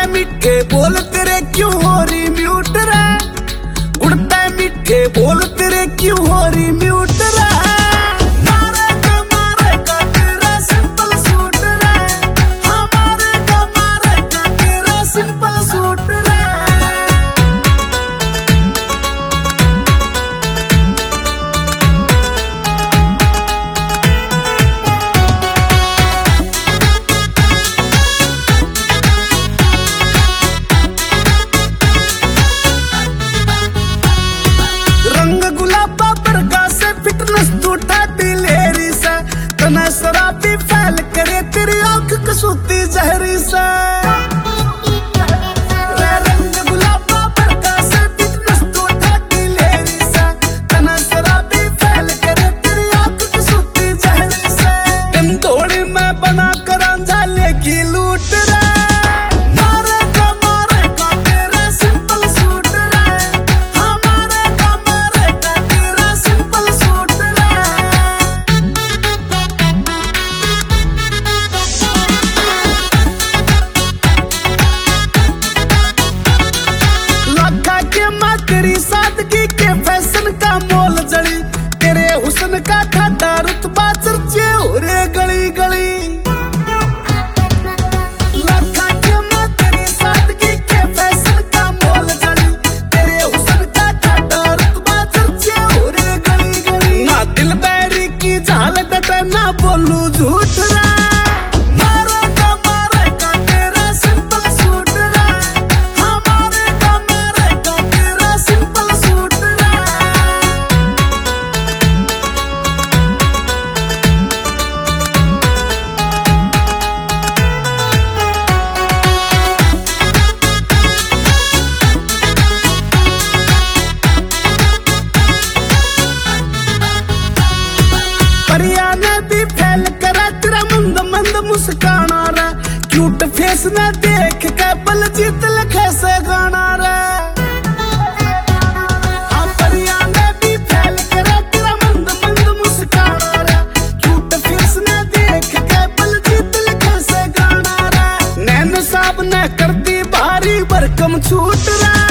मीठे बोल तेरे क्यों हो रही म्यूट रे, उड़ते मीठे बोल तेरे क्यों हो रही म्यूट रे। मारे का तेरा सिंपल सूट रे, हमारे का तेरा सिंपल सूट रे। फिटनेस टूटा दिलेरी से तना शराबी फैल करे तेरी आंख कसूती जहरी से। रंग गुलाबा बरका से फिटनेस टूटा दिलेरी से तना शराबी फैल करे तेरी आंख कसूती जहरी से। दिन थोड़ी मैं बना कर अंजाले की लूट रे। तेरी सादगी के फैशन का मोल जड़ी, तेरे हुस्न का खाटा रुतबा चर्चे हो रे गली गली। लाखा के मां तेरी सादगी के फैशन का मोल जड़ी, तेरे हुस्न का खाटा रुतबा चर्चे हो रे गली गली। ना दिल बैरी की झाल डटे ना बोलू झूठ रे। परियाने भी फैल करा तेरा मंद मंद मुस्काना रे, क्यूट फेस न देख के बलजीत लिखे से गाना रे। परियाने भी फैल करा तेरा मंद मंद मुस्काना रे, क्यूट फेस न देख के बलजीत लिखे से गाना रे। नैन साहब ने कर दी भारी भरकम छूट रे।